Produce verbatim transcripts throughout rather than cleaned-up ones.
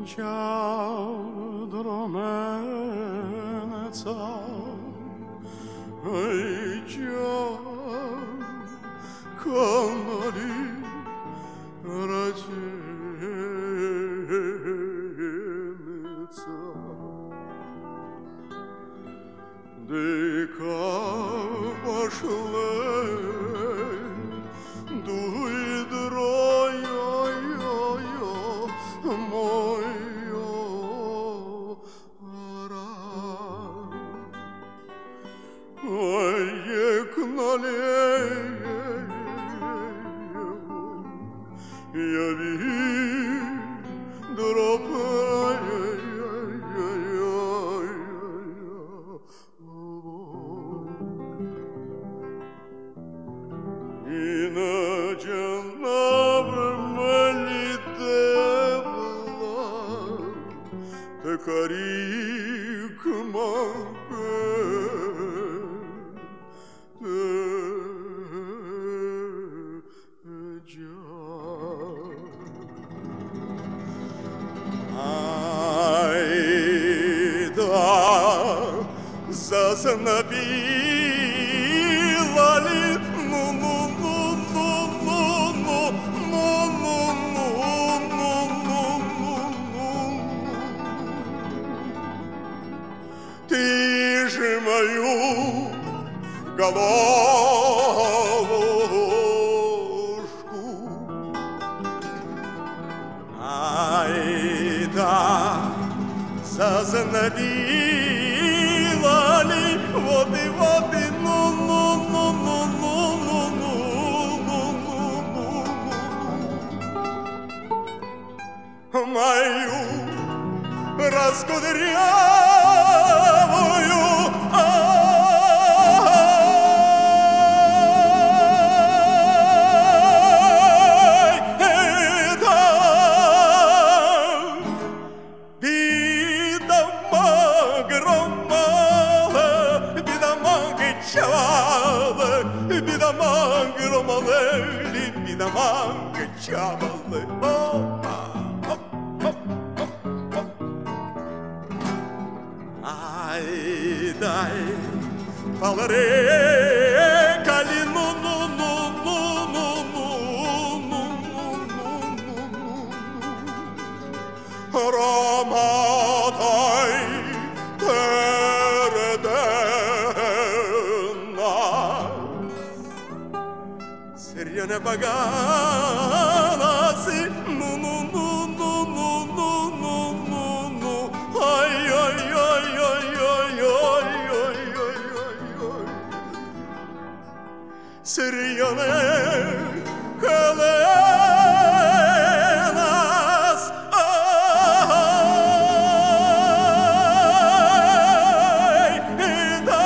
ciao dromeneza, ai ciao canali raceneza, deka başlayın duydroya moyo ara, ой, я видела и на джанаве летела такарик манке. Зазнобила ли, ну, ну, ну, ну, ну, ну, ну, ну, ну, ну, ну, ну, ты же мою головушку, ай да, зазнобила ли, вот и вот и ну, ну, ну, ну, ну, ну, ну, ну, ну, ну, мою раскудрявую, ай, это бидама громала, бидама гчавала, бидама громала, бидама гчавала. Ай, дай, полрекали, ну, ну, ну, ну, ну, ну, ну, ну, ну, ну, Роматай, тередена, сирена баганасы, ну, ну, ну, ну, ну, ну, ну, ну, ну, ай, ай, ай, ай, ай, ай, ай, ай, ай, сирена каленас, ай, да,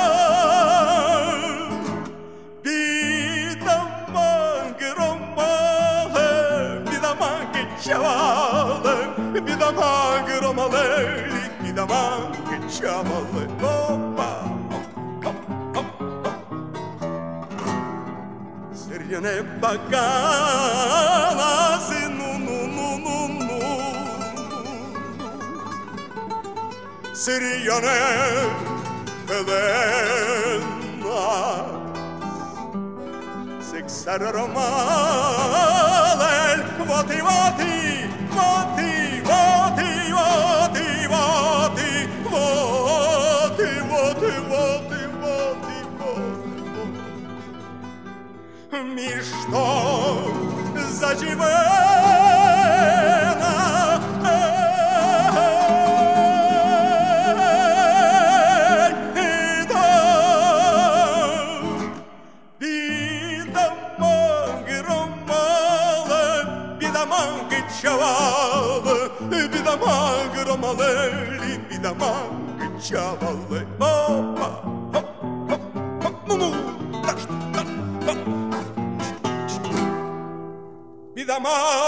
бидама громала, бидама гчавала, бидама громала, бидама гчавала. Опа, оп, оп, оп. Сирена баганасы, ну, ну, ну, ну, ну, сирена Helena, сексар ромалель, вот и вот и, вот и, вот и, вот и, вот и, вот и, вот и, вот и, вот и, вот и, ми что за чемена, Чавалы, бидама громалы, бидама чавалы. Опа, оп, оп, оп, ну, ну, так что, так, так. Бидама